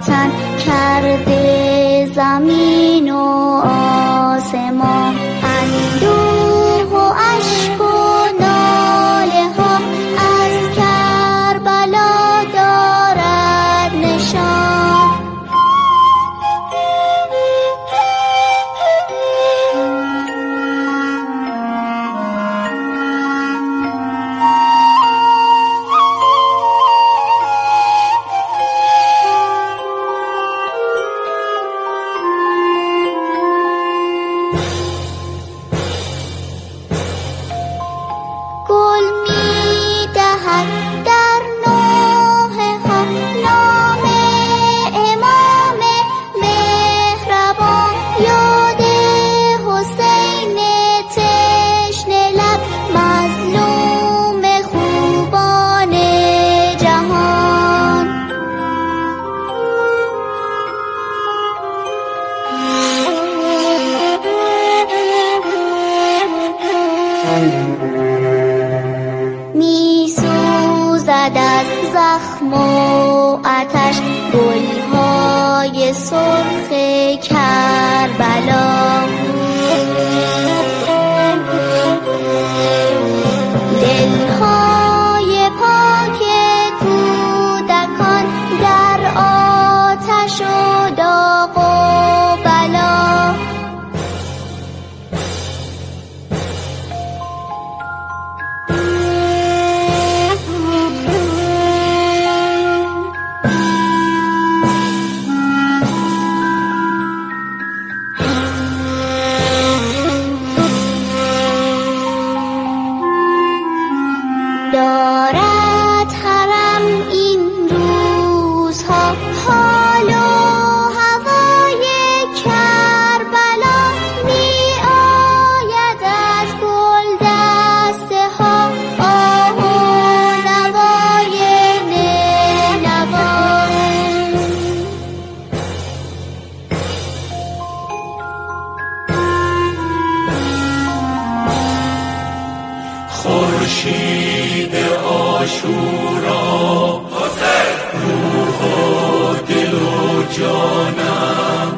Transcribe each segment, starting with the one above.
وطن کرده زمین و آسمان. اندوه و اشک و ناله ها از کربلا دارد نشان. گل می دهد در نوحه ها نام امام مهربان. یاد حسین تشنه لب مظلوم خوبان جهان. می سوزد از زخم و آتش گلهای سرخ کربلا. دلهای پاک کودکان در آتش و داغ و بلا. دارد حرم این روزها حال و هوای کربلا. می آید از گل دسته ها آه و نوای نینوا. خورشید عاشورا روح و دل و جانم،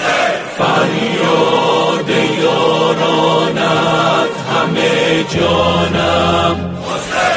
فریاد یارانت همه جانم.